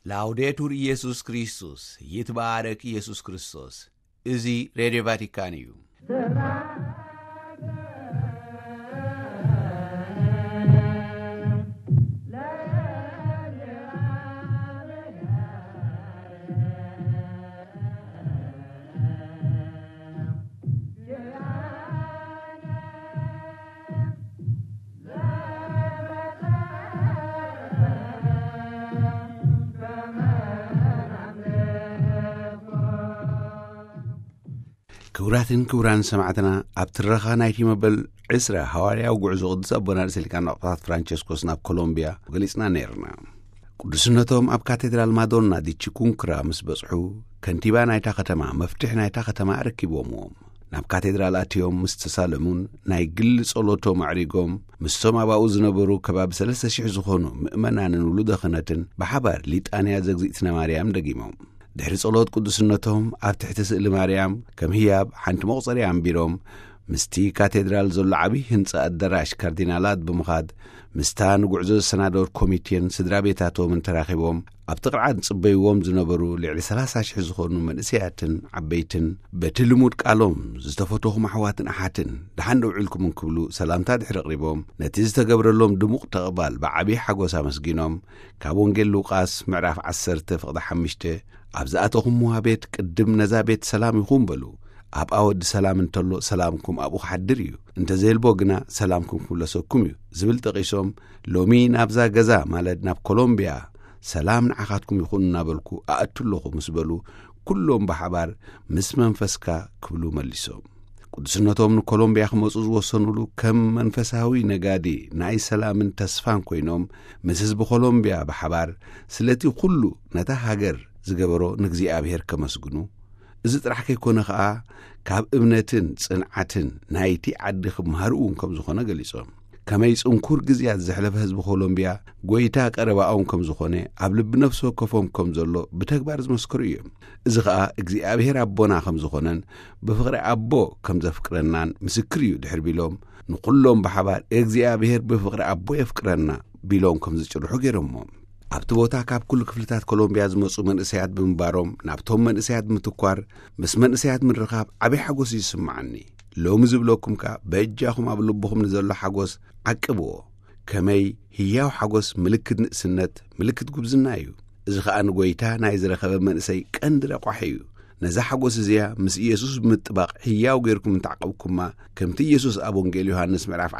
ላውዴቱር ኢየሱስ ክርስቶስ ይትባረክ ኢየሱስ ክርስቶስ እዚ ሬዲዮ ቫቲካን እዩ። ክቡራን ሰማዕትና ኣብ ትረኻ ናይቲ መበል 10 ሐዋርያዊ ጉዕዞ ቅዱስ ኣቦና ርእሰ ሊቃነ ጳጳሳት ፍራንቸስኮስ ናብ ኮሎምቢያ ገሊጽና ነርና። ቅዱስነቶም ኣብ ካቴድራል ማዶና ዲ ቺኩንክራ ምስ በጽሑ ከንቲባ ናይታ ከተማ መፍትሕ ናይታ ከተማ ረኪቦምዎም ናብ ካቴድራል ኣትዮም ምስ ተሳለሙን ናይ ግሊ ጸሎቶም ኣዕሪጎም ምስቶም ኣብኡ ዝነበሩ ከባቢ 3,000 ዝኾኑ ምእመናንን ውሉደ ክህነትን ብሓባር ሊጣንያ ዘግዝእትነ ማርያም ደጊሞም ድሕሪ ጸሎት ቅዱስነቶም ኣብ ትሕቲ ስእሊ ማርያም ከም ህያብ ሓንቲ መቑፀርያ ኣንቢሮም ምስቲ ካቴድራል ዘሎ ዓብዪ ህንጻ ኣዳራሽ ካርዲናላት ብምኻድ ምስታ ንጉዕዞ ዝሰናደወት ኮሚቴን ስድራ ቤታቶምን ተራኺቦም ኣብቲ ቅርዓት ጽበይዎም ዝነበሩ ልዕሊ 30,000 ዝኾኑ መንእሰያትን ዓበይትን በቲ ልሙድ ቃሎም ዝተፈተኹም ኣሕዋትን ኣሓትን ደሓን ደውዒልኩምን ክብሉ ሰላምታ ድሕሪ ኣቕሪቦም ነቲ ዝተገብረሎም ድሙቕ ተቕባል ብዓብዪ ሓጎስ ኣመስጊኖም ካብ ወንጌል ሉቃስ ምዕራፍ 10:5 ኣብ ዝኣተኹምዋ ቤት ቅድም ነዛ ቤት ሰላም ይኹም በሉ ኣብ ኣወዲ ሰላም እንተሎ ሰላምኩም ኣብኡ ሓድር እዩ እንተዘይልቦ ግና ሰላምኩም ክምለሰኩም እዩ ዝብል ጠቒሶም ሎሚ ናብዛ ገዛ ማለት ናብ ኮሎምቢያ ሰላም ንዓኻትኩም ይኹን እናበልኩ ኣእትለኹ ምስ በሉ ኩሎም ብሓባር ምስ መንፈስካ ክብሉ መሊሶም ቅዱስነቶም ንኮሎምቢያ ክመፁ ዝወሰኑሉ ከም መንፈሳዊ ነጋዲ ናይ ሰላምን ተስፋን ኮይኖም ምስ ህዝቢ ኮሎምቢያ ብሓባር ስለቲ ኩሉ ነታ ሃገር ዝገበሮ ንእግዚኣብሔር ከመስግኑ እዚ ጥራሕ ከይኮነ ከዓ ካብ እምነትን ጽንዓትን ናይቲ ዓዲ ክምሃርኡን ከም ዝኾነ ገሊጾም ከመይ ጽንኩር ግዝያት ዘሕለፈ ህዝቢ ኮሎምቢያ ጐይታ ቀረባኦም ከም ዝኾነ ኣብ ልቢ ነፍሲ ወከፎም ከም ዘሎ ብተግባር ዝመስክሩ እዮም። እዚ ከዓ እግዚኣብሔር ኣቦና ከም ዝኾነን ብፍቕሪ ኣቦ ከም ዘፍቅረናን ምስክር እዩ ድሕር ቢሎም ንኹሎም ብሓባር እግዚኣብሔር ብፍቕሪ ኣቦ የፍቅረና ቢሎም ከም ዝጭርሑ ገይሮሞም ኣብቲ ቦታ ካብ ኩሉ ክፍልታት ኮሎምቢያ ዝመፁ መንእሰያት ብምንባሮም ናብቶም መንእሰያት ምትኳር ምስ መንእሰያት ምርኻብ ዓብዪ ሓጎስ ይስምዓኒ ሎሚ ዝብለኩም ከ በእጃኹም ኣብ ልብኹም ንዘሎ ሓጎስ ዓቅብዎ ከመይ ህያው ሓጎስ ምልክት ንእስነት ምልክት ጉብዝና እዩ እዚ ከዓ ንጐይታ ናይ ዝረኸበ መንእሰይ ቀንዲ ረቋሒ እዩ ነዛ ሓጎስ እዚኣ ምስ ኢየሱስ ብምጥባቕ ህያው ገይርኩም እንተዓቐብኩማ ከምቲ ኢየሱስ ኣብ ወንጌል ዮሐንስ ምዕራፍ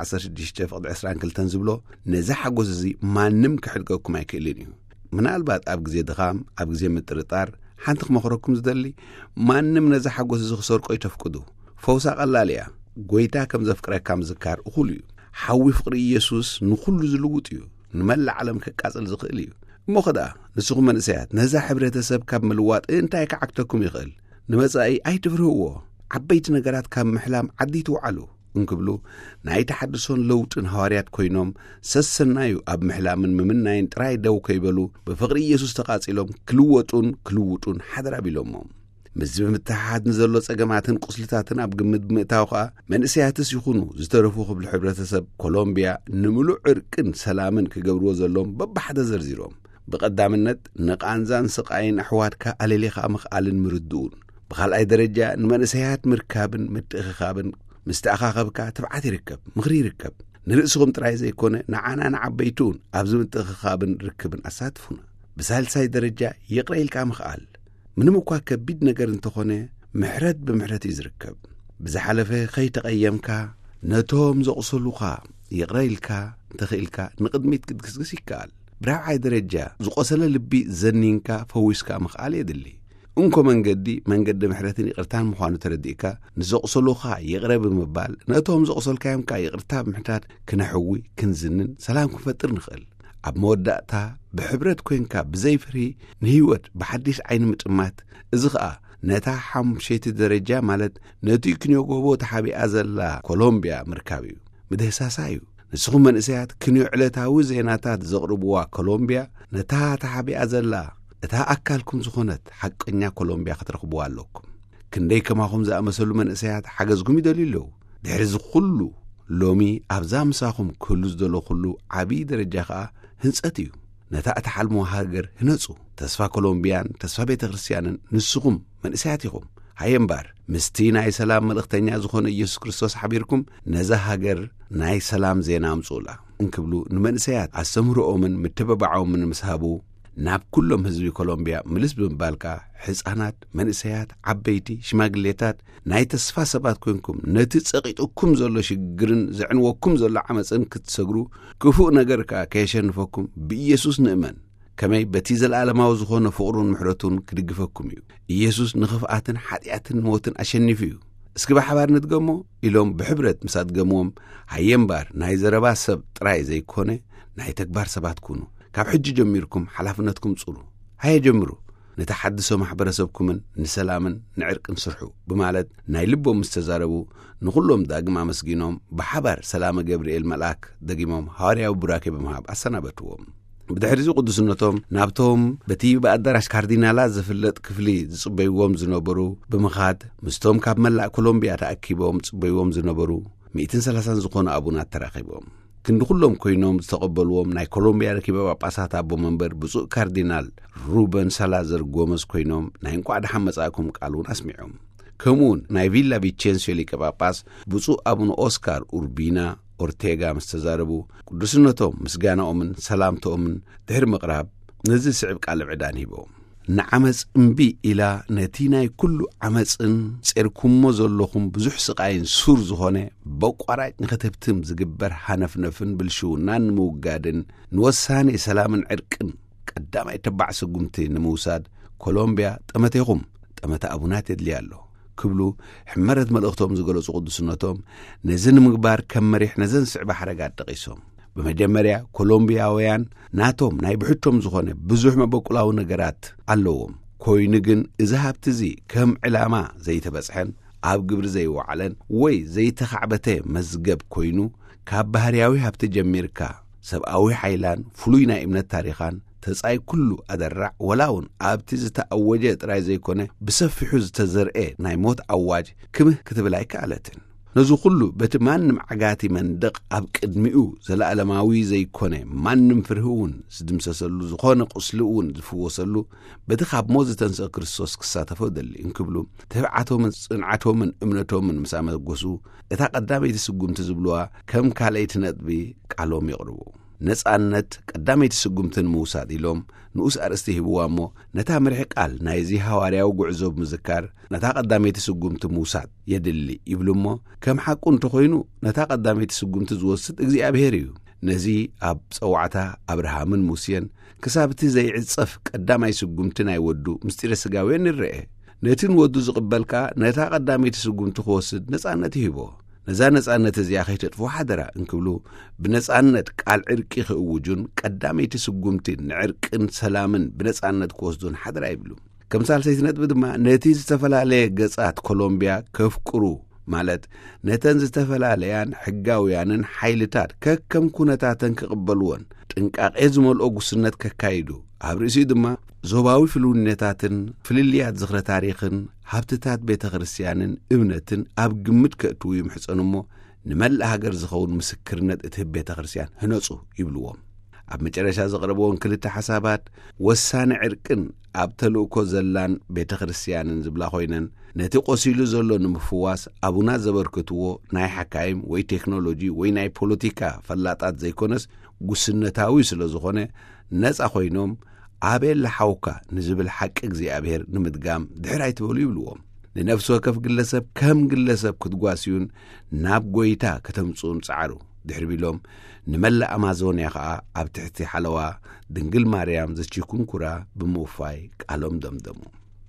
16:22 ዝብሎ ነዛ ሓጎስ እዚ ማንም ክሕድገኩም ኣይክእልን እዩ ምናልባት ኣብ ግዜ ድኻም ኣብ ግዜ ምጥርጣር ሓንቲ ክመኽረኩም ዝደሊ ማንም ነዛ ሓጎስ እዚ ክሰርቆ ይተፍቅዱ ፈውሳ ቀላል እያ ጐይታ ከም ዘፍቅረካ ምዝካር እኹል እዩ ሓዊ ፍቕሪ ኢየሱስ ንኹሉ ዝልውጥ እዩ ንመላእ ዓለም ከቃጽል ዝኽእል እዩ እሞ ኸዳ ንስኹም መንእሰያት ነዛ ሕብረተሰብ ካብ ምልዋጥ እንታይ ከዓክተኩም ይኽእል ንመጻኢ ኣይትፍርህዎ ዓበይቲ ነገራት ካብ ምሕላም ዓዲ ትውዓሉ እንክብሉ ናይ ተሓድሶን ለውጥን ሃዋርያት ኮይኖም ሰሰናዩ ኣብ ምሕላምን ምምናይን ጥራይ ደው ከይበሉ ብፍቕሪ ኢየሱስ ተቓጺሎም ክልውጡን ሓደራ ቢሎሞም ምስ ብምትሓሓት ንዘሎ ጸገማትን ቁስልታትን ኣብ ግምት ብምእታው ከዓ መንእሰያትስ ይኹኑ ዝተረፉ ክብል ሕብረተሰብ ኮሎምቢያ ንምሉእ ዕርቅን ሰላምን ክገብርዎ ዘሎም በባሓደ ዘርዚሮም ብቐዳምነት ንቓንዛን ስቓይን ኣሕዋትካ ኣሌሊኻ ምኽኣልን ምርድኡን ብኻልኣይ ደረጃ ንመንእሰያት ምርካብን ምትእኽኻብን ምስ ተኣኻኸብካ ትብዓት ይርከብ ምኽሪ ይርከብ ንርእስኹም ጥራይ ዘይኮነ ንዓና ንዓበይቱን ኣብዚ ምትእኽኻብን ርክብን ኣሳትፉና ብሳልሳይ ደረጃ ይቕረ ኢልካ ምኽኣል ምንም እኳ ከቢድ ነገር እንተኾነ ምሕረት ብምሕረት እዩ ዝርከብ ብዝሓለፈ ከይተቐየምካ ነቶም ዘቑሰሉኻ ይቕረ ኢልካ እንተኽኢልካ ንቕድሚት ክትግስግስ ይከኣል ብራብዓይ ደረጃ ዝቆሰለ ልቢ ዘኒንካ ፈዊስካ ምኽኣል የድሊ እንኮ መንገዲ ምሕረትን ይቕርታን ምዃኑ ተረዲእካ ንዘቑሰሉኻ ይቕረ ብምባል ነቶም ዘቑሰልካዮምካ ይቕርታ ብምሕታት ክነሕዊ ክንዝንን ሰላም ክንፈጥር ንኽእል ኣብ መወዳእታ ብሕብረት ኮንካ ብዘይፍርሂ ንህይወት ብሓዲስ ዓይኒ ምጥማት እዚ ከዓ ነታ 5ቲ ደረጃ ማለት ነቲ ክንዮ ጎቦ ተሓቢኣ ዘላ ኮሎምቢያ ምርካብ እዩ ምድህሳሳ እዩ ንስኹም መንእሰያት ክንዮ ዕለታዊ ዜናታት ዘቕርብዋ ኮሎምቢያ ነታ ተሓቢኣ ዘላ እታ ኣካልኩም ዝኾነት ሓቀኛ ኮሎምቢያ ክትረኽብዋ ኣለኩም ክንደይ ከማኹም ዝኣመሰሉ መንእሰያት ሓገዝኩም ይደልዩ ኣለዉ ድሕሪ ዝኹሉ ሎሚ ኣብዛ ምሳኹም ክህሉ ዝደሎ ኩሉ ዓብዪ ደረጃ ከዓ ህንጸት እዩ نتا أتحلموا هاجر هنصو تسفا كولومبيان تسفا بيت كريستيان نسقم من إساتيكم هايمبار مستي ناي سلام ملختنيا زخون يسوع كريستوس حبيركم نزا هاجر ناي سلام زينا مصولا انكبلو نمنسيات أسمرو من متببعو من مسحابو ناب كلهم هزبي كولومبيا ملس بمبالكا حصانات منسيات عبيتي شماغليتات ناي تسفا سبات كونكم نتي صقيتكم زلو شغرن زعنوكم زلو عمصن كتسغرو كفو نغركا كيشنفكم بيسوس نؤمن كماي بتيز العالماو زخون فقرون محرتون كدغفكم يسوس نخفاتن حدياتن موتن اشنفيو اسكي بحبار نتقمو إلهم بحبرت مساد قموم هايمبار ناي زربا سب تراي زي كونه ناي تكبار سبات كونو كاب حج جميركم حلافنتكم تصورو هاي جمرو نتحدثوا محبرسبكم نسلامن نعرق نسرحو بمالت ناي لبو مستزاربو نقولهم داقما مسجينهم بحبر سلام جبريل ملاك دقيمهم هاريا وبراكي بمهاب أسنابتوهم بدحرزو قدسنتهم نابتهم بتي بقدرش كاردينالات زفلت كفلي صبيوهم زنبرو بمخاد مستهم كاب ملأ كولومبيا تأكيبهم صبيوهم زنبرو 230 زقون أبونات تراقبهم كن كلهم كوينهم تقبلوهم ناي كولومبيا ركيبا باسات أبو منبر بزو كاردينال روبن سالازر غومز كوينهم ناين قاعد حمصاكم قالون أسمعهم كمون ناي فيلا بيتشنسيو لكباباس بزو أبون أوسكار أوربينا أورتيغا مستزاربو قدسنتهم مسجانا أمن سلامته أمن دهر مقراب نزل سعب قالب عداني بهم نعمس انبي إلى نتيناي كل عمس ان سيركم مزلوكم بزح سقاين سور زهونه بقرات نختبتم زقبر حنفنفن بالشونان موقادن نوساني سلام عرقن قدام يتبع سقمتي نموساد كولومبيا تمتيهم تمت أبونات يدليالو كبلو حمرت ملأختهم زقلوا قدسنتهم نزن مقبار كمريح نزن سعب حرقات تقيسهم بمجمريا كولومبياويان ناتهم ناي بحطهم زخونه بزح مبقلاو نقرات علوهم كوينقن إذا هبتزي كم علامة زي تبسحن عاب قبر زي وعلن وي زي تخعبته مزقب كوينو كاب بهرياوي هبتجميركا سبقاوي حيلان فلوينا إمن التاريخان تسعي كله أدرع ولاون عابتز تأوجت راي زي كونه بسفي حز تزرقه ناي موت أواج كمه كتب لايك علتن نزو كله بتمان معقاتي من دق أبك ادمئو زلا ألماوي زي كونه من فرهون سدمسسلو زخون قسلؤون زفوصلو بدخاب موزة تنسى كريستوس كساتفو دلي انكبلو تبعاتو من صنعاتو من امنتو من مسامة قوسو اتا قدامي تسقوم تزبلوا كم كاليت ندبي قالوم يقربو نصانت قدامي تسقومتن موساد إلوم نؤس أرستي هبوامو نتا مرح قال نايزي حوارياو غعزو بمذكار نتا قدامي تسقومت موساد يدلي يبلمو كم حقون تخوينو نتا قدامي تسقومت زوسد اغزيابيريو نزي اب صوعتا ابراهامن موسين كسابتي زي عصف قدامي تسقومتنا يودو مستير سغاوين نرئ نتين ودو زقبلكا نتا قدامي تسقومت خوسد نصانت هيبو نزانت زياخي تطفو حدرا انكبلو بنصانت قال عرقي خوجون قدامي تسقومتي نعرقن سلامن بنصانت كوسدون حدرا يبلو كمثال سيتنت بدما نتي زتفلالي غصات كولومبيا كفقرو مالت نتن زتفلاليان حغاويانن حيلتات ككم كونتاتن كقبلون ጥንቃቄ ዝመልኦ ጉስነት ከካይዱ አብርሲ ድማ ዞባዊ ፍሉነታትን ፍልልያት ዝኽረ ታሪኽን ሀብትታት ቤተ ክርስቲያንን እምነትን ኣብ ግምት ከእቱ ይምሕፀንሞ ንመላ ሃገር ዝኸውን ምስክርነት እቲ ቤተ ክርስቲያን ህነጹ ይብልዎም ኣብ መጨረሻ ዘቕረበውን ክልተ ሓሳባት ወሳነ ዕርቅን ኣብ ተልእኮ ዘላን ቤተ ክርስቲያንን ዝብላ ኮይነን ነቲ ቆሲሉ ዘሎ ንምፍዋስ አቡና ዘበርክትዎ ናይ ሓካይም ወይ ቴክኖሎጂ ወይ ናይ ፖለቲካ ፈላጣት ዘይኮነስ ጉስነታዊ ስለዝኾነ ነፃ ኮይኖም አቤል ለሐውካ ንዝብል ሐቅ እግዚአብሔር ንምድጋም ድሕራይ ትበሉ ይብልዎም ለነፍስ ወከፍ ግለሰብ ከም ግለሰብ ክትጓስዩን ናብ ጎይታ ከተምጹን ጻዕሩ ድሕር ቢሎም ንመላ አማዞንያ ኸኣ ኣብ ትሕቲ ሓለዋ ድንግል ማርያም ዘችኩን ኩራ ብምውፋይ ቃሎም ደምደሙ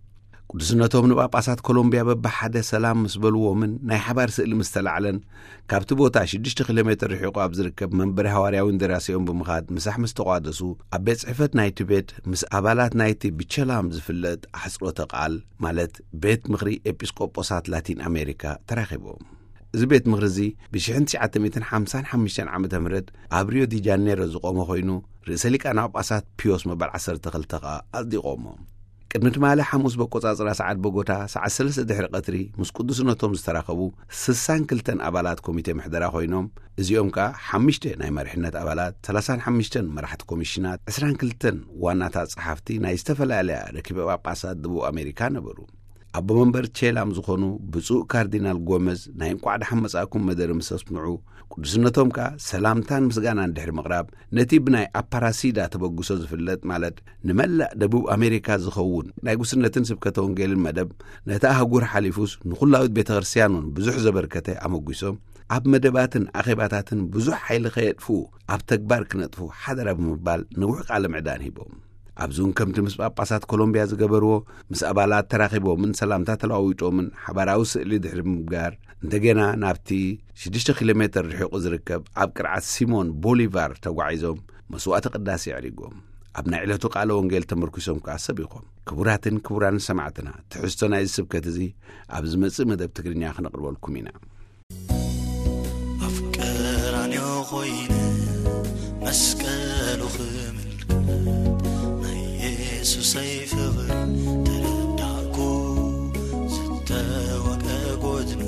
ቅዱስነቶም ንጳጳሳት ኮሎምቢያ በባሓደ ሰላም ምስበልዎምን ናይ ሓባር ስእሊ ምስተላዕለን ካብቲ ቦታ 6 ኪሎ ሜትር ርሒቑ ኣብ ዝርከብ መንበሪ ሃዋርያዊ እንደራሲኦም ብምኻድ ምሳሕ ምስተቋደሱ ኣብ ቤት ጽሕፈት ናይቲ ቤት ምስ ኣባላት ናይቲ ብቸላም ዝፍለጥ ኣሕጽሮተ ቃል ማለት ቤት ምኽሪ ኤጲስቆጶሳት ላቲን ኣሜሪካ ተራኺቦም እዚ ቤት ምኽሪ እዚ ብ1955 ዓመተ ምህረት ኣብ ሪዮ ዲ ጃኔሮ ዝቆመ ኮይኑ ርእሰ ሊቃነ ጳጳሳት ፒዮስ መበል 12 ኣጽዲቖሞ ቅድሚ ትማሊ ሐሙስ በቆጻጽራ ሰዓት ቦጎታ ሰዓት 3 ድሕሪ ቀትሪ ምስ ቅዱስነቶም ዝተራኸቡ 62 ኣባላት ኮሚቴ ምሕደራ ኮይኖም እዚኦም ካ 5 ናይ መሪሕነት ኣባላት 35 መራሕቲ ኮሚሽናት 22 ዋናታት ጸሓፍቲ ናይ ዝተፈላለዩ ረኪበ ጳጳሳት ደቡብ ኣሜሪካ ነበሩ ኣቦ መንበር ቼላም ዝኾኑ ብፁዕ ካርዲናል ጎመዝ ናይ እንቋዕ ደሓን መጻእኩም መደረ ምስ ኣስምዑ ቅዱስነቶም ካ ሰላምታን ምስጋናን ድሕሪ ምቕራብ ነቲ ብናይ ኣፓራሲዳ ተበግሶ ዝፍለጥ ማለት ንመላእ ደቡብ ኣሜሪካ ዝኸውን ናይ ጉስነትን ስብከተ ወንጌልን መደብ ነቲ ኣህጉር ሓሊፉስ ንኹላዊት ቤተ ክርስቲያኑን ብዙሕ ዘበርከተ ኣመጒሶም ኣብ መደባትን ኣኼባታትን ብዙሕ ሓይሊ ኸየጥፉ ኣብ ተግባር ክነጥፉ ሓደራ ብምባል ንውሕ ቃለ ምዕዳን ሂቦም ኣብዙን ከምቲ ምስ ጳጳሳት ኮሎምቢያ ዝገበርዎ ምስ ኣባላት ተራኺቦምን ሰላምታ ተለዋዊጦምን ሓባራዊ ስእሊ ድሕሪ ምግባር እንደገና ናብቲ 6 ኪሎ ሜትር ርሒቑ ዝርከብ ኣብ ቅርዓት ሲሞን ቦሊቫር ተጓዒዞም መስዋዕቲ ቅዳሴ ኣዕሪጎም ኣብ ናይ ዕለቱ ቃለ ወንጌል ተመርኪሶም ከዓ ሰቢኾም ክቡራትን ክቡራን ሰማዕትና ትሕዝቶ ናይ ስብከት እዚ ኣብ ዝመጽእ መደብ ትግርኛ ክነቕርበልኩም ኢና ኣፍቀራንዮ ኾይነ መስቀሉ ኽምል ናይ የሱሰይ ፍቕሪ ተረዳእኩ ዝተወቀ ጐድኑ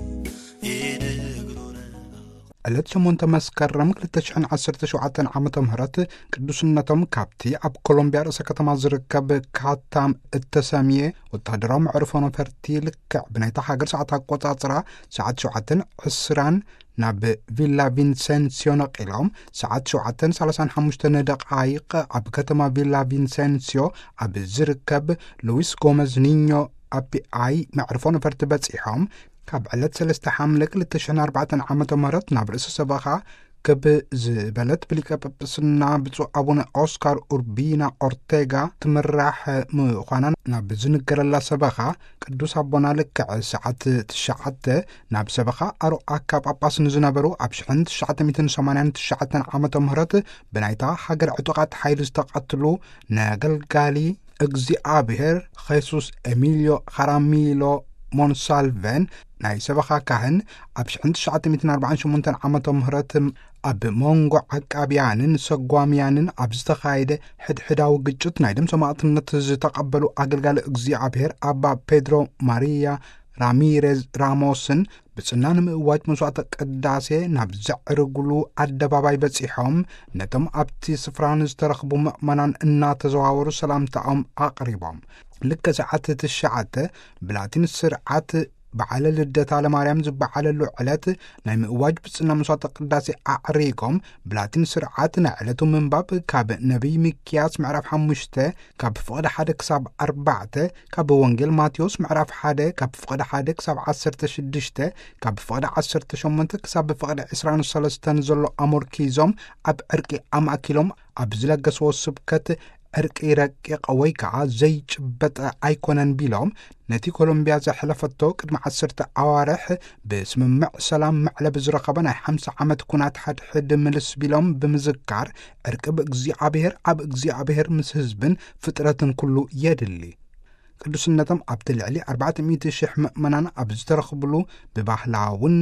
ዕለት 8 መስከረም 2017 ዓመተ ምህረት ቅዱስነቶም ካብቲ ኣብ ኮሎምቢያ ርእሰ ከተማ ዝርከብ ካታም እተሰምየ ወታደራዊ መዕርፎ ነፈርቲ ልክዕ ብናይታ ሃገር ሰዓት ኣቆጻጽራ ሰዓት 7:20 ናብ ቪላ ቪንሴንሲዮ ነቂሎም ሰዓት 7:35 ደቂቕ ኣብ ከተማ ቪላ ቪንሴንሲዮ ኣብ ዝርከብ ሉዊስ ጎመዝ ኒኞ ኣፒኣይ መዕርፎ ነፈርቲ በጺሖም ካብ ዕለት 3 ሐምለ 2004 ዓመተ ምህረት ናብ ርእሰ ሰበኻ ከብ ዝበለት ብሊቀ ጵጵስና ብፁዕ ኣቡነ ኦስካር ኡርቢና ኦርቴጋ ትምራሕ ምዃና ናብ ዝንገረላ ሰበኻ ቅዱስ ኣቦና ልክዕ ሰዓት 9 ናብ ሰበኻ ኣርኣካ ጳጳስ ንዝነበሩ ኣብ 1989 ዓመተ ምህረት ብናይታ ሃገር ዕጡቓት ሓይሊ ዝተቐትሉ ነገልጋሊ እግዚኣብሔር ኼሱስ ኤሚልዮ ኻራሚሎ ሞንሳልቨን ናይ ሰበኻ ካህን ኣብ 1948 ዓመተ ምህረት ኣብ ሞንጎ ዓቃብያንን ሰጓምያንን ኣብ ዝተኻየደ ሕድሕዳዊ ግጭት ናይ ደም ሰማዕትነት ዝተቐበሉ ኣገልጋሊ እግዚኣብሔር ኣባ ፔድሮ ማሪያ ራሚሬዝ ራሞስን ብጽና ንምእዋጅ መስዋዕተ ቅዳሴ ናብ ዘዕርግሉ ኣደባባይ በጺሖም ነቶም ኣብቲ ስፍራን ዝተረኽቡ ምእመናን እናተዘዋወሩ ሰላምታኦም ኣቕሪቦም ልከ ሰዓት 9 ብላቲን ስርዓት በዓለ ልደታ ለማርያም ዝበዓለሉ ዕለት ናይ ምእዋጅ ብጽና መስዋዕተ ቅዳሴ ኣዕሪጎም ብላቲን ስርዓት ናይ ዕለቱ ምንባብ ካብ ነቢይ ሚክያስ ምዕራፍ 5 ካብ ፍቕደ 1 ክሳብ 4 ካብ ወንጌል ማቴዎስ ምዕራፍ 1 ካብ ፍቕደ 1 ክሳብ 16 ካብ ፍቕደ 18 ክሳብ ፍቕደ 23 ዘሎ ኣሞርኪዞም ኣብ ዕርቂ ኣማኪሎም ኣብ ዝለገስዎ ስብከት ዕርቂ ረቂቕ ወይ ከዓ ዘይጭበጥ ኣይኮነን ቢሎም ነቲ ኮሎምቢያ ዘሕለፈቶ ቅድሚ 10 ኣዋርሕ ብስምምዕ ሰላም መዕለብ ዝረኸበ ናይ 50 ዓመት ኩናት ሓድሕድ ምልስ ቢሎም ብምዝካር ዕርቂ ብእግዚኣብሔር ኣብ እግዚኣብሔር ምስ ህዝብን ፍጥረትን ኩሉ የድሊ ቅዱስነቶም ኣብቲ ልዕሊ 400,000 ምእመናን ኣብ ዝተረኽብሉ ብባህላውን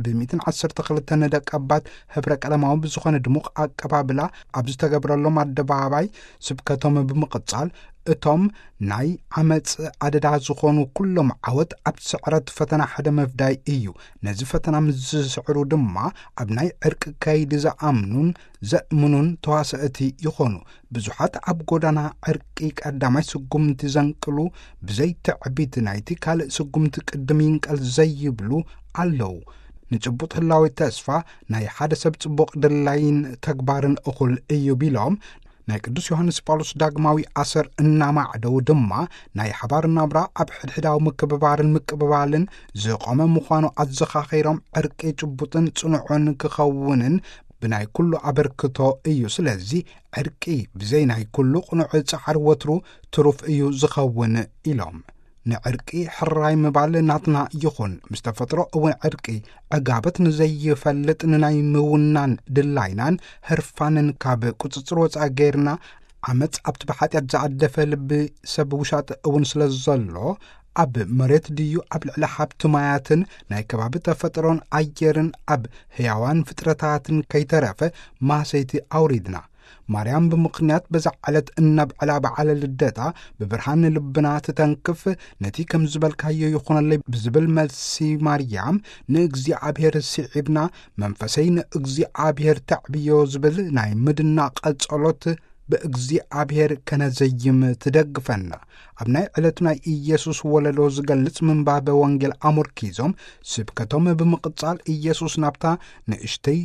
ብ112 ደቀባት ህብረ ቀለማዊ ብዝኾነ ድሙቕ ኣቀባብላ ኣብ ዝተገብረሎም ኣደባባይ ስብከቶም ብምቕጻል እቶም ናይ ዓመፅ ኣደዳ ዝኾኑ ኩሎም ዓወት ኣብ ስዕረት ፈተና ሓደ መፍዳይ እዩ ነዚ ፈተና ምዝስዕሩ ድማ ኣብ ናይ ዕርቂ ከይዲ ዝኣምኑን ዘእምኑን ተዋስእቲ ይኾኑ ብዙሓት ኣብ ጎዳና ዕርቂ ቀዳማይ ስጉምቲ ዘንቅሉ ብዘይ ትዕቢት ናይቲ ካልእ ስጉምቲ ቅድም ይንቀል ዘይብሉ ኣለዉ ንጭቡጥ ህላዊ ተስፋ ናይ ሓደ ሰብ ጽቡቕ ድላይን ተግባርን እኹል እዩ ቢሎም ናይ ቅዱስ ዮሐንስ ጳውሎስ ዳግማዊ ኣሰር እናማዕደው ድማ ናይ ሓባር ናብራ ኣብ ሕድሕዳዊ ምክብባርን ምቅብባልን ዝቆመ ምዃኑ ኣዘኻኺሮም ዕርቂ ጭቡጥን ጽኑዑን ክኸውንን ብናይ ኩሉ ኣበርክቶ እዩ ስለዚ ዕርቂ ብዘይ ናይ ኩሉ ቕኑዕ ጻዕር ወትሩ ትሩፍ እዩ ዝኸውን ኢሎም ንዕርቂ ሕራይ ምባል ናትና ይኹን ምስ ተፈጥሮ እውን ዕርቂ ዕጋበት ንዘይፈልጥ ንናይ ምውናን ድላይናን ህርፋንን ካብ ቁፅፅር ወፃ ገይርና ዓመፅ ኣብቲ ብሓጢኣት ዝዓደፈ ልቢ ሰብ ውሻጥ እውን ስለ ዘሎ ኣብ መሬት ድዩ ኣብ ልዕሊ ሃብቲ ማያትን ናይ ከባቢ ተፈጥሮን ኣየርን ኣብ ህያዋን ፍጥረታትን ከይተረፈ ማሰይቲ ኣውሪድና ማርያም ብምኽንያት በዛ ዓለት እናብዕላ በዓለ ልደታ ብብርሃን ልብና ትተንክፍ ነቲ ከም ዝበልካዮ ይኹነለይ ብዝብል መልሲ ማርያም ንእግዚአብሔር ስዒብና መንፈሰይ ንእግዚአብሔር ተዕብዮ ዝብል ናይ ምድናቕ ጸሎት በእግዚአብሔር ከነዘይም ትደግፈና ኣብ ናይ ዕለቱ ናይ ኢየሱስ ወለዶ ዝገልጽ ምንባበ ወንጌል ኣሙርኪዞም ስብከቶም ብምቕጻል ኢየሱስ ናብታ ንእሽተይ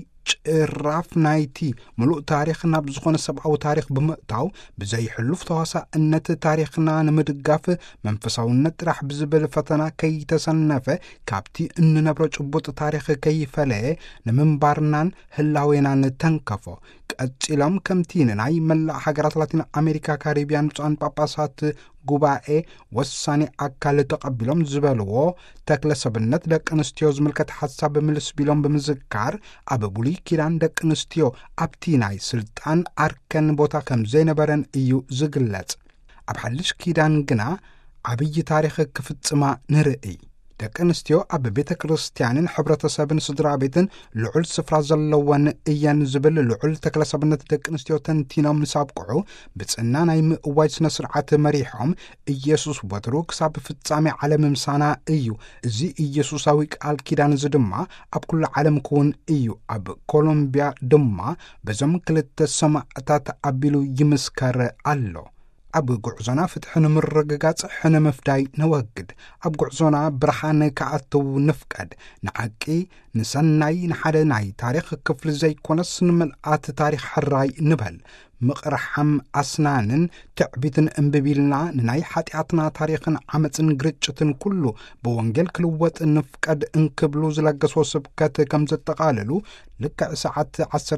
ጭራፍ ናይቲ ምሉእ ታሪኽ ናብ ዝኾነ ሰብኣዊ ታሪኽ ብምእታው ብዘይሕሉፍ ተዋሳእነት ታሪኽና ንምድጋፍ መንፈሳውነት ጥራሕ ብዝብል ፈተና ከይተሰነፈ ካብቲ እንነብሮ ጭቡጥ ታሪኽ ከይፈለየ ንምንባርናን ህላዌናን ተንከፎ ቀፂሎም ከምቲ ናይ መላእ ሃገራት ላቲን ኣሜሪካ ካሪቢያን ብፁዓን ጳጳሳት ጉባኤ ወሳኔ ኣካል ተቐቢሎም ዝበልዎ ተክለ ሰብነት ደቂ ኣንስትዮ ዝምልከት ሓሳብ ብምልስ ቢሎም ብምዝካር ኣብ ብሉይ ኪዳን ደቂ ኣንስትዮ ኣብቲ ናይ ስልጣን ኣርከን ቦታ ከም ዘይነበረን እዩ ዝግለጽ ኣብ ሓድሽ ኪዳን ግና ዓብይ ታሪኽ ክፍጽማ ንርኢ ደቂ ኣንስትዮ ኣብ ቤተ ክርስቲያንን ሕብረተሰብን ስድራ ቤትን ልዑል ስፍራ ዘለወን እየን ዝብል ልዑል ተክለ ሰብነት ደቂ ኣንስትዮ ተንቲኖም ንሳብቅዑ ብጽና ናይ ምእዋይ ስነ ስርዓት መሪሖም ኢየሱስ ወትሩ ክሳብ ፍጻሜ ዓለም ምሳና እዩ እዚ ኢየሱሳዊ ቃል ኪዳን እዚ ድማ ኣብ ኩሉ ዓለም ክውን እዩ ኣብ ኮሎምቢያ ድማ በዞም ክልተ ሰማዕታት ኣቢሉ ይምስከር ኣሎ ኣብ ጉዕዞና ፍትሕን ምርግጋጽ ሕነ መፍዳይ ነወግድ ኣብ ጉዕዞና ብርሃን ከኣትው ንፍቀድ ንዓቂ ንሰናይ ንሓደ ናይ ታሪኽ ክፍሊ ዘይኮነስ ንምልኣት ታሪኽ ሕራይ ንበል ምቕራሕም ኣስናንን ትዕቢትን እምብቢልና ንናይ ሓጢኣትና ታሪኽን ዓመፅን ግርጭትን ኩሉ ብወንጌል ክልወጥ ንፍቀድ እንክብሉ ዝለገስዎ ስብከት ከም ዘጠቓለሉ ልክዕ ሰዓት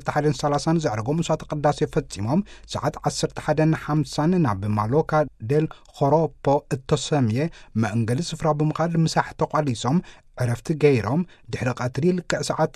11:30 ዘዕረጎም ምሳተ ቅዳሴ ፈጺሞም ሰዓት 11:50 ናብ ማሎካ ደል ኾሮፖ እተሰምየ መእንገሊ ስፍራ ብምኻድ ምሳሕ ተቋሊሶም ዕረፍቲ ገይሮም ድሕሪ ቀትሪ ልክዕ ሰዓት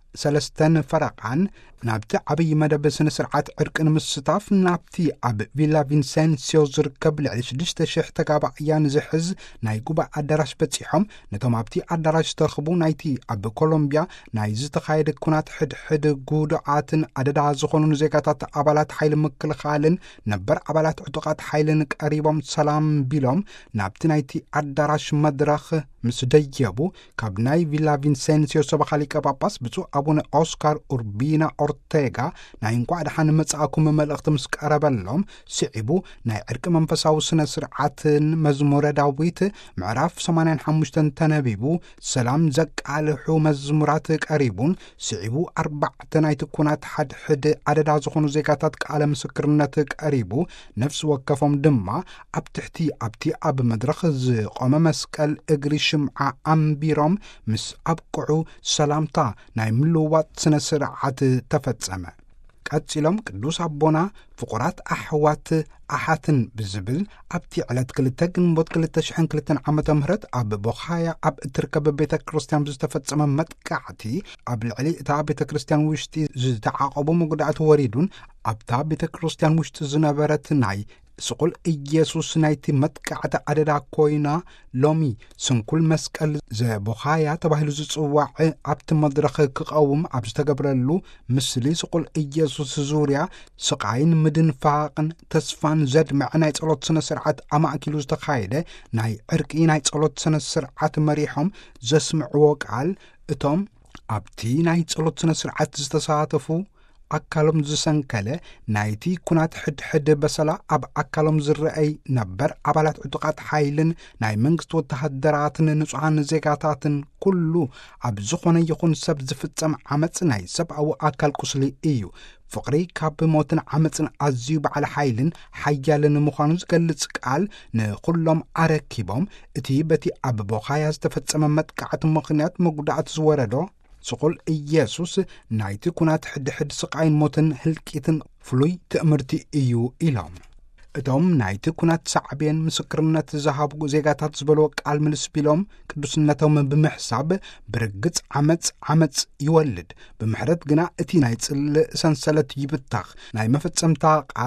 3 ፈረቓን ናብቲ ዓብይ መደብ ስነ ስርዓት ዕርቅን ምስታፍ ናብቲ ኣብ ቪላ ቪንሴንሲዮ ዝርከብ ልዕሊ 6,000 ተጋባእያን ዝሕዝ ናይ ጉባኤ ኣዳራሽ በፂሖም ነቶም ኣብቲ ኣዳራሽ ዝተረኽቡ ናይቲ ኣብ ኮሎምቢያ ናይ ዝተኻየደ ኩናት ሕድሕድ ጉዱኣትን ኣደዳ ዝኾኑ ዜጋታት ኣባላት ሓይሊ ምክልኻልን ነበር ኣባላት ዕጡቓት ሓይልን ቀሪቦም ሰላም ቢሎም ናብቲ ናይቲ ኣዳራሽ መድረኽ ምስ ደየቡ ካብ ናይ ቪላ ቪንሴንሲዮ ሰበኻ ሊቀ ጳጳስ ብፁዕ ኣቡነ ኦስካር ኡርቢና ኦርቴጋ ናይ እንኳዕ ደሓን መጻእኩም መልእኽቲ ምስ ቀረበሎም ስዒቡ ናይ ዕርቂ መንፈሳዊ ስነ ስርዓትን መዝሙረ ዳዊት ምዕራፍ 85 ተነቢቡ ሰላም ዘቃልሑ መዝሙራት ቀሪቡን ስዒቡ 4 ናይቲ ኩናት ሓድሕድ ኣደዳ ዝኾኑ ዜጋታት ቃለ ምስክርነት ቀሪቡ ነፍሲ ወከፎም ድማ ኣብ ትሕቲ ኣብቲ ኣብ መድረኽ ዝቆመ መስቀል እግሪ ሽምዓ ኣንቢሮም ምስ ኣብቅዑ ሰላምታ ናይ ምልዋጥ ስነ ስርዓት ተፈጸመ ቀፂሎም ቅዱስ ኣቦና ፍቁራት ኣሕዋት ኣሓትን ብዝብል ኣብቲ ዕለት 2 ግንቦት 2002 ዓመተ ምህረት ኣብ ቦኻያ ኣብ እትርከብ ቤተ ክርስቲያን ዝተፈጸመ መጥቃዕቲ ኣብ ልዕሊ እታ ቤተ ክርስቲያን ውሽጢ ዝተዓቐቡ መጉዳእቲ ወሪዱን ኣብታ ቤተ ክርስቲያን ውሽጢ ዝነበረት ናይ ስቁል ኢየሱስ ናይቲ መጥቃዕቲ ኣደዳ ኮይና ሎሚ ስንኩል መስቀል ዘቦኻያ ተባሂሉ ዝጽዋዕ ኣብቲ መድረኽ ክቐውም ኣብ ዝተገብረሉ ምስሊ ስቁል ኢየሱስ ዙርያ ስቃይን ምድንፋቕን ተስፋን ዘድምዕ ናይ ጸሎት ስነ ስርዓት ኣማእኪሉ ዝተኻየደ ናይ ዕርቂ ናይ ጸሎት ስነ ስርዓት መሪሖም ዘስምዕዎ ቃል እቶም ኣብቲ ናይ ጸሎት ስነ ስርዓት ዝተሳተፉ ኣካሎም ዝሰንከለ ናይቲ ኩናት ሕድሕድ በሰላ ኣብ ኣካሎም ዝረአይ ነበር ኣባላት ዕጡቓት ሓይልን ናይ መንግስቲ ወተሃደራትን ንጹሓን ዜጋታትን ኩሉ ኣብ ዝኾነ ይኹን ሰብ ዝፍጸም ዓመፅ ናይ ሰብኣዊ ኣካል ቁስሊ እዩ ፍቕሪ ካብ ሞትን ዓመፅን ኣዝዩ በዓል ሓይልን ሓያልን ምዃኑ ዝገልጽ ቃል ንኹሎም ኣረኪቦም እቲ በቲ ኣብ ቦኻያ ዝተፈጸመ መጥቃዕቲ ምኽንያት መጉዳእቲ ዝወረዶ ስቁል ኢየሱስ ናይቲ ኩናት ሕድሕድ ስቃይን ሞትን ህልቂትን ፍሉይ ትእምርቲ እዩ ኢሎም እቶም ናይቲ ኩናት ሳዕብን ምስክርነት ዝሃቡ ዜጋታት ዝበልዎ ቃል ምልስ ቢሎም ቅዱስነቶም ብምሕሳብ ብርግጽ ዓመፅ ይወልድ ብምሕረት ግና እቲ ናይ ጽልእ ሰንሰለት ይብታኽ ናይ መፈጸምታ ቃል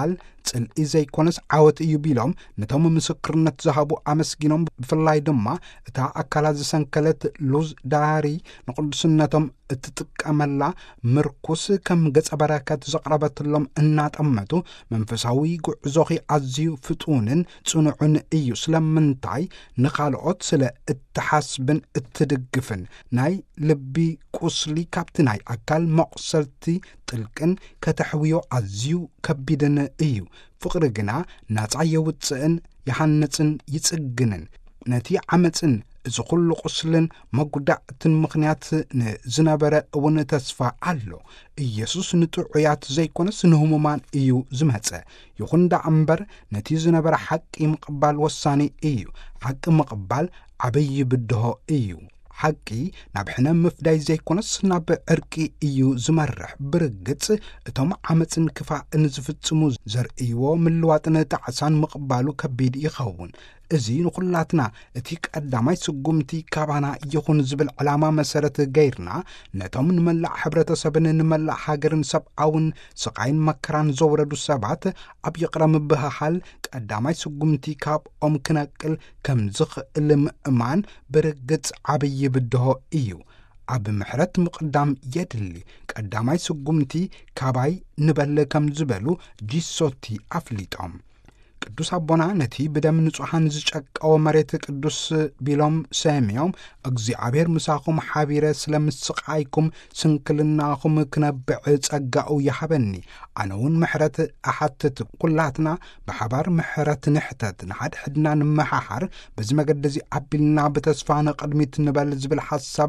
ጽልኢ ዘይኮነስ ዓወት እዩ ቢሎም ነቶም ምስክርነት ዝሃቡ ኣመስጊኖም ብፍላይ ድማ እታ ኣካላት ዝሰንከለት ሉዝ ዳሪ ንቅዱስነቶም እትጥቀመላ ምርኩስ ከም ገጸ በረከት ዘቕረበትሎም እናጠመቱ መንፈሳዊ ጉዕዞኺ ኣዝዩ ፍጡንን ጽኑዕን እዩ ስለምንታይ ንኻልኦት ስለ እትሓስብን እትድግፍን ናይ ልቢ ቁስሊ ካብቲ ናይ ኣካል መቁሰልቲ ጥልቅን ከተሕውዮ ኣዝዩ ከቢድን እዩ ፍቕሪ ግና ናጻ የውፅእን የሃንጽን ይጽግንን ነቲ ዓመፅን እዚ ኩሉ ቁስልን መጉዳእትን ምኽንያት ንዝነበረ እውን ተስፋ ኣሎ ኢየሱስ ንጥዑያት ዘይኮነስ ንህሙማን እዩ ዝመጸ ይኹን ዳ እምበር ነቲ ዝነበረ ሓቂ ምቕባል ወሳኒ እዩ ሓቂ ምቕባል ዓብይ ብድሆ እዩ ሓቂ ናብ ሕነም ምፍዳይ ዘይኮነስ ናብ ዕርቂ እዩ ዝመርሕ ብርግጽ እቶም ዓመፅን ክፋእን ዝፍጽሙ ዘርእይዎ ምልዋጥን ጣዕሳን ምቕባሉ ከቢድ ይኸውን እዚ ንኹላትና እቲ ቀዳማይ ስጉምቲ ካባና ይኹን ዝብል ዕላማ መሰረት ገይርና ነቶም ንመላእ ሕብረተሰብን ንመላእ ሃገርን ሰብኣውን ስቃይን መከራን ዘውረዱ ሰባት ኣብ ይቕረ ምብሃሃል ቀዳማይ ስጉምቲ ካብኦም ክነቅል ከም ዝኽእል ምእማን ብርግጽ ዓብይ ብድሆ እዩ ኣብ ምሕረት ምቕዳም የድሊ ቀዳማይ ስጉምቲ ካባይ ንበለ ከም ዝበሉ ጂሶቲ ኣፍሊጦም ቅዱስ አቦና ነቲ ብደም ንጹሐን ዝጨቀወ መሬት ቅዱስ ቢሎም ሰሚዮም እግዚአብሔር ምሳኹም ሓቢረ ስለምስቃይኩም ስንክልናኹም ክነብዕ ጸጋኡ ይሃበኒ ኣነውን ምሕረት ኣሓትት ኩላትና ብሓባር ምሕረት ንሕተት ንሓድ ሕድና ንመሓሓር በዚ መገደዚ ኣቢልና ብተስፋ ንቕድሚት ንበል ዝብል ሓሳብ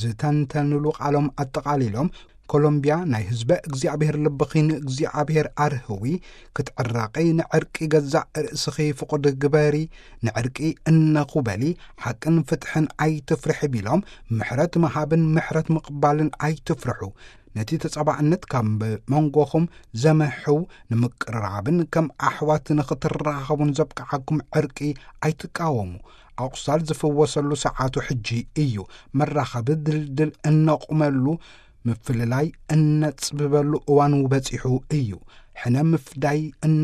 ዝተንተንሉ ቃሎም ኣጠቓሊሎም ኮሎምቢያ ናይ ህዝበ እግዚአብሔር ልብኺን እግዚአብሔር ኣርህዊ ክትዕራቂ ንዕርቂ ገዛእ ርእስኺ ፍቁድ ግበሪ ንዕርቂ እነኹበሊ ሓቅን ፍትሕን ኣይትፍርሕ ቢሎም ምሕረት መሃብን ምሕረት ምቕባልን ኣይትፍርሑ ነቲ ተጸባዕነት ከም መንጎኹም ዘመሕው ንምቅራብን ከም ኣሕዋት ንኽትራኸቡን ዘብቅዓኩም ዕርቂ ኣይትቃወሙ ኣቁሳል ዝፍወሰሉ ሰዓቱ ሕጂ እዩ መራኸቢ ድልድል እነቁመሉ ምፍልላይ እነጽብበሉ እዋን በጺሑ እዩ ሕነ ምፍዳይ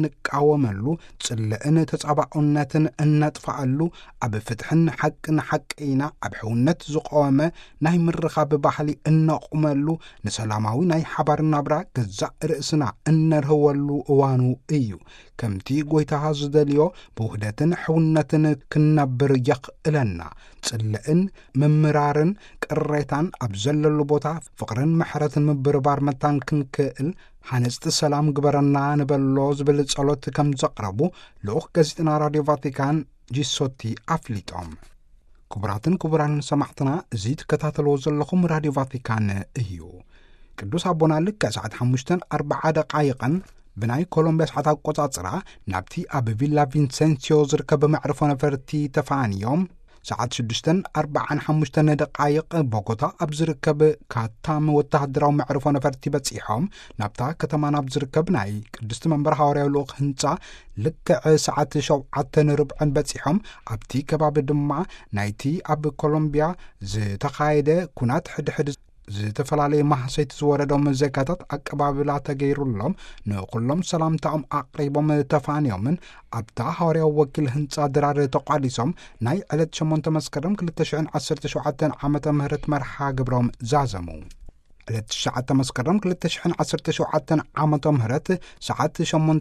እንቃወመሉ ጽልእን ተጸባዑነትን እነጥፋአሉ ኣብ ፍትሕን ሓቅን ሓቂና ኣብ ሕውነት ዝቆመ ናይ ምርኻብ ባህሊ እነቁመሉ ንሰላማዊ ናይ ሓባር ናብራ ገዛእ ርእስና እነርህወሉ እዋኑ እዩ ከምቲ ጐይታኻ ዝደልዮ ብውህደትን ሕውነትን ክነብር የኽእለና ጽልእን ምምራርን ቅሬታን ኣብ ዘለሉ ቦታ ፍቕርን ምሕረትን ምብርባር መታን ክንክእል ሓነጽቲ ሰላም ግበረና ንበሎ ዝብል ጸሎት ከም ዘቕረቡ ልኡኽ ጋዜጠና ራድዮ ቫቲካን ጂሶቲ ኣፍሊጦም ክቡራትን ክቡራንን ሰማዕትና እዚ ትከታተልዎ ዘለኹም ራድዮ ቫቲካን እዩ ቅዱስ አቦና ልክዕ ሰዓት 5:40 ብናይ ኮሎምቢያ ሰዓት ኣቆጻጽራ ናብቲ ኣብ ቪላ ቪንሴንሲዮ ዝርከብ መዕርፎ ነፈርቲ ተፋንዮም ሰዓት 6:45 ቦጎታ ኣብ ዝርከብ ካታም ወተሃደራዊ መዕርፎ ነፈርቲ በጺሖም ናብታ ከተማ ናብ ዝርከብ ናይ ቅድስቲ መንበር ሐዋርያዊ ልኡኽ ህንጻ ልክዕ ሰዓት 7:40 በጺሖም ኣብቲ ከባቢ ድማ ናይቲ ኣብ ኮሎምቢያ ዝተኻየደ ኩናት ሕድሕድ ዝተፈላለዩ ማሕሰይቲ ዝወረዶም ዘካታት ኣቀባብላ ተገይሩሎም ንኩሎም ሰላምታኦም ኣቅሪቦም ተፋንዮምን ኣብታ ሐዋርያዊ ወኪል ህንጻ ድራር ተቋዲሶም ናይ ዕለት 8 መስከረም 2017 ዓመተ ምህረት መርሓ ግብሮም ዛዘሙ ዕለት 9 መስከረም 2017 ዓመተ ምህረት ሰዓት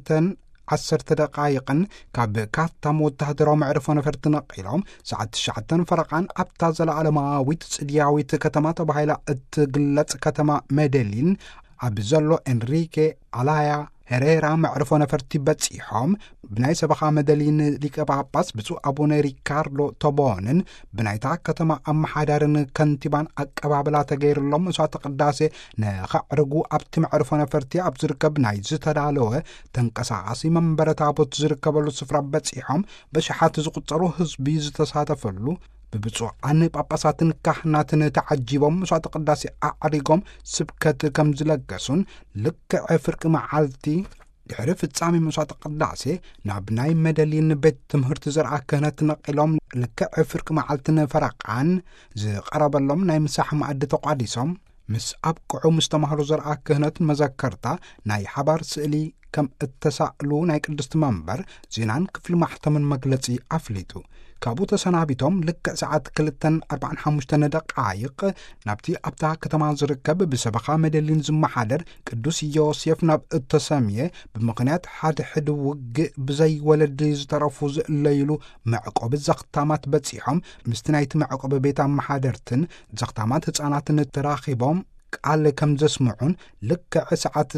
8:10 ካብ ካታም ወተሃደራዊ መዕርፎ ነፈርቲ ነቂሎም ሰዓት 9 ፈረቓን ኣብታ ዘለዓለማዊት ጽድያዊት ከተማ ተባሂላ እትግለጽ ከተማ ሜዴሊን ኣብ ዘሎ ኤንሪኬ ኣላያ ሄሬራ መዕርፎ ነፈርቲ በጺሖም ብናይ ሰበኻ መደሊን ሊቀ ጳጳስ ብፁዕ አቡነ ሪካርዶ ቶቦንን ብናይታ ከተማ ኣመሓዳርን ከንቲባን ኣቀባብላ ተገይሩሎም መስዋዕተ ቅዳሴ ንኸዕርጉ ኣብቲ መዕርፎ ነፈርቲ ኣብ ዝርከብ ናይ ዝተዳለወ ተንቀሳቓሲ መንበረ ታቦት ዝርከበሉ ስፍራ በጺሖም በሽሓት ዝቝጸሩ ህዝቢ ዝተሳተፈሉ ብብፁዓን ጳጳሳትን ካህናትን ተዓጂቦም መስዋዕተ ቅዳሴ ኣዕሪጎም ስብከት ከም ዝለገሱን ልክዕ ፍርቂ መዓልቲ ድሕሪ ፍጻሜ መስዋዕተ ቅዳሴ ናብ ናይ መደሊን ቤት ትምህርቲ ዘርአ ክህነት ነቂሎም ልክዕ ፍርቂ መዓልትን ፈረቓን ዝቐረበሎም ናይ ምሳሕ ማእዲ ተቋዲሶም ምስ ኣብቅዑ ምስ ተምሃሮ ዘርአ ክህነት መዘከርታ ናይ ሓባር ስእሊ ከም እተሳእሉ ናይ ቅድስቲ መንበር ዜናን ክፍሊ ማሕተምን መግለጺ ኣፍሊጡ ካብኡ ተሰናቢቶም ልክዕ ሰዓት 2:45 ደቃይቕ ናብቲ ኣብታ ከተማ ዝርከብ ብሰበኻ መደሊን ዝመሓደር ቅዱስ ዮሴፍ ናብ እተሰምየ ብምኽንያት ሓደ ሕድ ውግእ ብዘይወለዲ ዝተረፉ ዝእለይሉ መዕቆብ ዘኽታማት በፂሖም ምስቲ ናይቲ መዕቆብ ቤት ኣመሓደርትን ዘኽታማት ህፃናትን ተራኺቦም ቃል ከም ዘስምዑን ልክዕ ሰዓት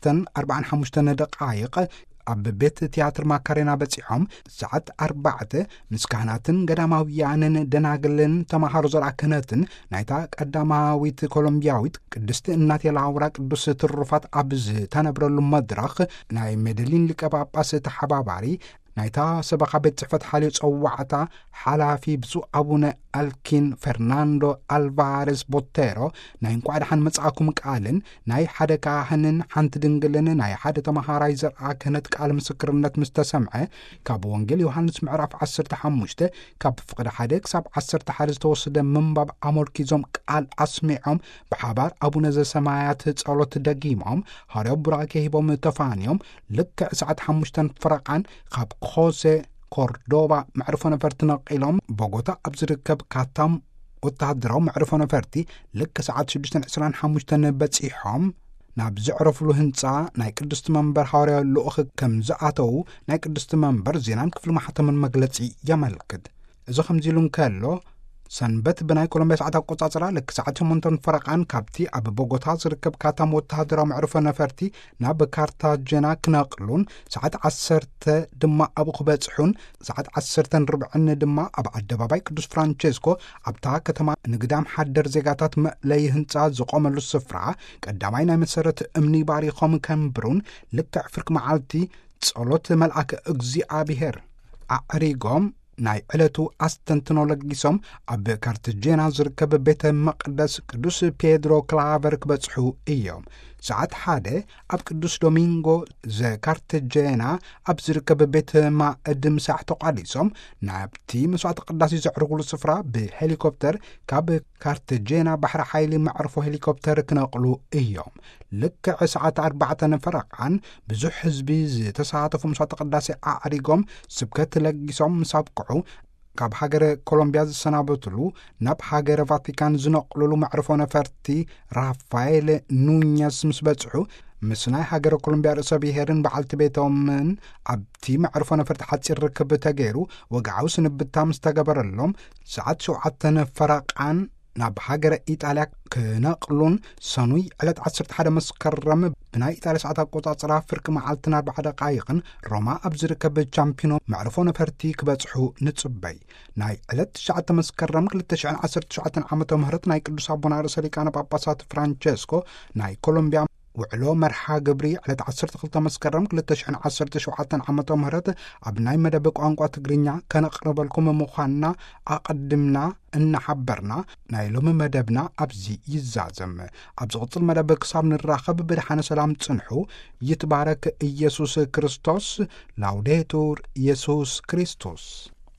3:45 ደቃይቕ ኣብ ቤት ቲያትር ማካሬና በፂሖም ሰዓት 4 ምስ ካህናትን ገዳማውያንን ደናግልን ተማሃሮ ዘርዓ ክህነትን ናይታ ቀዳማዊት ኮሎምቢያዊት ቅድስቲ እናት የላውራ ቅዱስ ትሩፋት ኣብ ዝተነብረሉ መድረኽ ናይ ሜደሊን ሊቀ ጳጳስ ተሓባባሪ ናይታ ሰበኻ ቤት ጽሕፈት ሓልዮ ጸዋዕታ ሓላፊ ብፁዕ ኣቡነ ኣልኪን ፈርናንዶ ኣልቫሬስ ቦቴሮ ናይ እንኳዕ ደሓን መጽኣኩም ቃልን ናይ ሓደ ካህንን ሓንቲ ድንግልን ናይ ሓደ ተማሃራይ ዘርዓ ክህነት ቃል ምስክርነት ምስ ተሰምዐ ካብ ወንጌል ዮሃንስ ምዕራፍ 15 ካብ ፍቕዲ 1 ክሳብ 11 ዝተወሰደ ምንባብ ኣሞልኪዞም ቃል ኣስሚዖም ብሓባር ኣቡነ ዘሰማያት ጸሎት ደጊሞም ሃርያው ቡራኬ ሂቦም ተፋንዮም ልክዕ ሰዓት 5 ፍረቓን ካብ ሆሴ ኮርዶባ መዕርፎ ነፈርቲ ነቂሎም ቦጎታ ኣብ ዝርከብ ካታም ወተሃደራዊ መዕርፎ ነፈርቲ ልክ ሰዓት 6:25 በፂሖም ናብ ዝዕረፍሉ ህንፃ ናይ ቅድስቲ መንበር ሃዋርያዊ ልኡኽ ከም ዝኣተዉ ናይ ቅድስቲ መንበር ዜናን ክፍሊ ማሕተምን መግለጺ የመልክት እዚ ከምዚ ኢሉ እንከሎ ሰንበት ብናይ ኮሎምቢያ ሰዓት ኣቆጻጽራ ልክ ሰዓት 8 ፍረቓን ካብቲ ኣብ ቦጎታ ዝርከብ ካታም ወተሃደራዊ መዕርፎ ነፈርቲ ናብ ካርታጀና ክነቕሉን ሰዓት 10 ድማ ኣብኡ ክበጽሑን ሰዓት 10:40 ድማ ኣብ ኣደባባይ ቅዱስ ፍራንቼስኮ ኣብታ ከተማ ንግዳም ሓደር ዜጋታት መእለይ ህንፃ ዝቆመሉ ስፍራ ቀዳማይ ናይ መሰረት እምኒ ባሪኾም ከንብሩን ልክዕ ፍርቂ መዓልቲ ጸሎት መልኣከ እግዚአብሔር ኣዕሪጎም ናይ ዕለቱ ኣስተንትኖ ለጊሶም ኣብ ካርታጀና ዝርከብ ቤተ መቅደስ ቅዱስ ፔድሮ ክላቨር ክበጽሑ እዮም ሰዓት 1 ኣብ ቅዱስ ዶሚንጎ ዘካርታጀና ኣብ ዝርከብ ቤተ ማእድ ምሳሕ ተቋዲሶም ናብቲ መስዋዕቲ ቅዳሴ ዘዕርጉሉ ስፍራ ብሄሊኮፕተር ካብ ካርታጀና ባሕሪ ሓይሊ መዕርፎ ሄሊኮፕተር ክነቕሉ እዮም ልክዕ ሰዓት 4 ፍረቓን ብዙሕ ህዝቢ ዝተሳተፉ መስዋዕቲ ቅዳሴ ኣዕሪጎም ስብከት ለጊሶም ምስ ኣብቅዑ ካብ ሃገረ ኮሎምቢያ ዝሰናበትሉ ናብ ሃገረ ቫቲካን ዝነቕልሉ መዕርፎ ነፈርቲ ራፋኤል ኑኛስ ምስ በጽሑ ምስ ናይ ሃገረ ኮሎምቢያ ርእሰ ብሔርን በዓልቲ ቤቶምን ኣብቲ መዕርፎ ነፈርቲ ሓፂር ርክብ ተገይሩ ወግዓዊ ስንብታ ምስ ተገበረሎም ሰዓት 7 ፍረቓን ናብ ሃገረ ኢጣልያ ክነቕሉን ሰኑይ ዕለት 11 መስከረም ብናይ ኢጣልያ ሰዓት ኣቆጻጽራ ፍርቂ መዓልትን 4 ደቃይቕን ሮማ ኣብ ዝርከብ ቻምፒኖ መዕርፎ ነፈርቲ ክበጽሑ ንጽበይ ናይ ዕለት 9 መስከረም 2019 ዓመተ ምህረት ናይ ቅዱስ ኣቦና ርእሰ ሊቃነ ጳጳሳት ፍራንቼስኮ ናይ ኮሎምቢያ ውዕሎ መርሓ ግብሪ ዕለት 12 መስከረም 2017 ዓመተ ምህረት ኣብ ናይ መደብ ቋንቋ ትግርኛ ከነቕርበልኩም ምዃንና ኣቐድምና እናሓበርና ናይ ሎሚ መደብና ኣብዚ ይዛዘም ኣብ ዝቕፅል መደብ ክሳብ ንራኸብ ብድሓነ ሰላም ጽንሑ ይትባረክ ኢየሱስ ክርስቶስ ላውዴቱር ኢየሱስ ክርስቶስ